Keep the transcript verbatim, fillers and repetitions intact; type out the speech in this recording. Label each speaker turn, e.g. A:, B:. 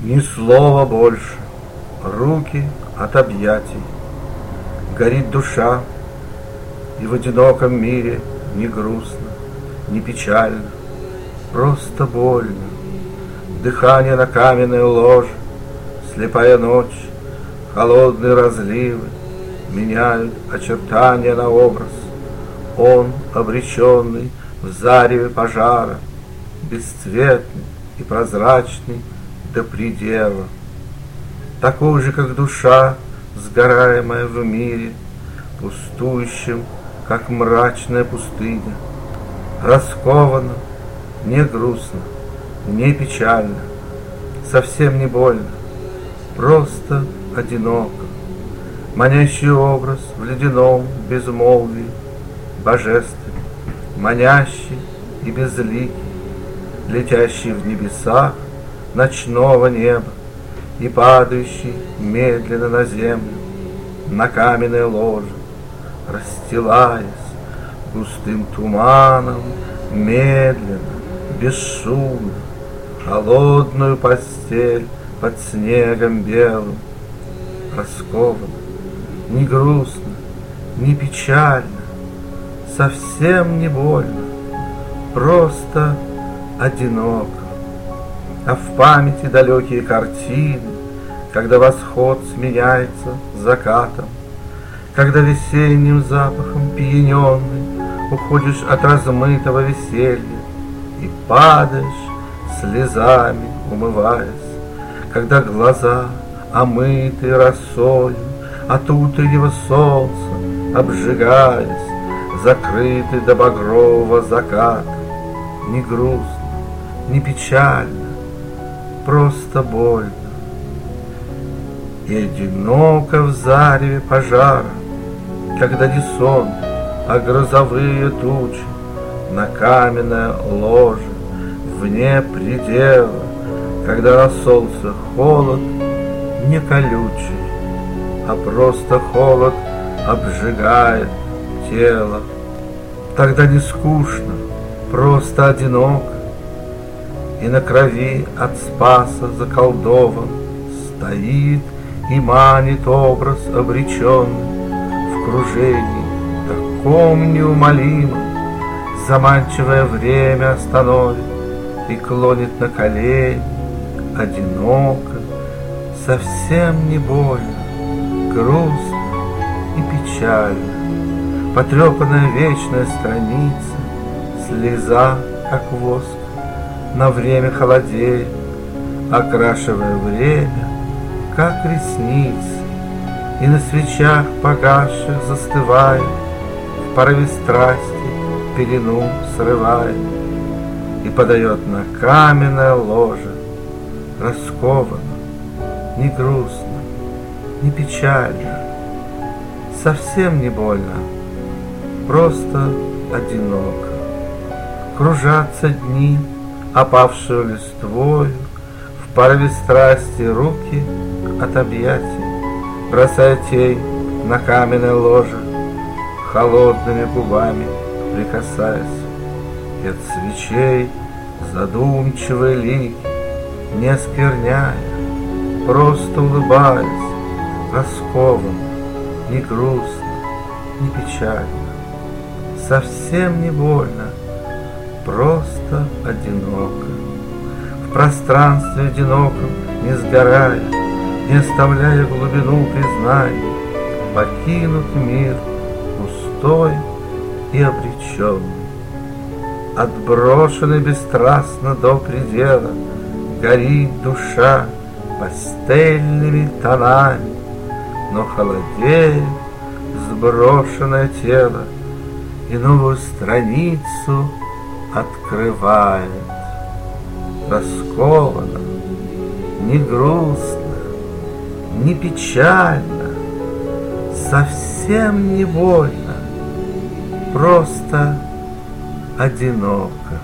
A: Ни слова больше, руки от объятий. Горит душа, и в одиноком мире не грустно, не печально, просто больно. Дыхание на каменной ложе, слепая ночь, холодные разливы меняют очертания на образ. Он, обреченный в зареве пожара, бесцветный и прозрачный до предела, такой же, как душа, сгораемая в мире, пустующим, как мрачная пустыня. Раскованно, не грустно, не печально, совсем не больно, просто одиноко. Манящий образ в ледяном безмолвии, божественный, манящий и безликий, летящий в небесах ночного неба и падающий медленно на землю, на каменное ложе, расстилаясь густым туманом, медленно, бесшумно, холодную постель под снегом белым. Раскованно, не грустно, не печально, совсем не больно, просто одиноко. А в памяти далекие картины, когда восход сменяется закатом, когда весенним запахом пьяненный уходишь от размытого веселья и падаешь слезами, умываясь, когда глаза, омытые росою от утреннего солнца, обжигаясь, закрыты до багрового заката. Не грустно, не печально, просто больно. И одиноко в зареве пожара, когда не сон, а грозовые тучи на каменное ложе вне предела, когда на солнце холод не колючий, а просто холод обжигает тело. Тогда не скучно, просто одиноко, и на крови от спаса заколдован стоит и манит образ обреченный в кружении таком неумолимом, заманчивое время остановит и клонит на колени, одиноко, совсем не больно, грустно и печально. Потрепанная вечная страница, слеза, как воск, на время холодеет, окрашивая время, как ресницы, и на свечах погасших застывает, в порыве страсти пелену срывает и подает на каменное ложе, раскованно, не грустно, не печально, совсем не больно, просто одиноко. Кружатся дни, опавшую листвою, в порыве страсти руки от объятий, бросая тень на каменное ложе, холодными губами прикасаясь, и от свечей задумчивые лики, не оскверняя, просто улыбаясь, раскованно, не грустно, не печально, совсем не больно, просто одиноко. В пространстве одиноком не сгорая, не оставляя глубину признаний, покинут мир пустой и обреченный. Отброшенный бесстрастно до предела, горит душа пастельными тонами, но холодеет сброшенное тело и новую страницу открывает. Раскованно, не грустно, не печально, совсем не больно, просто одиноко.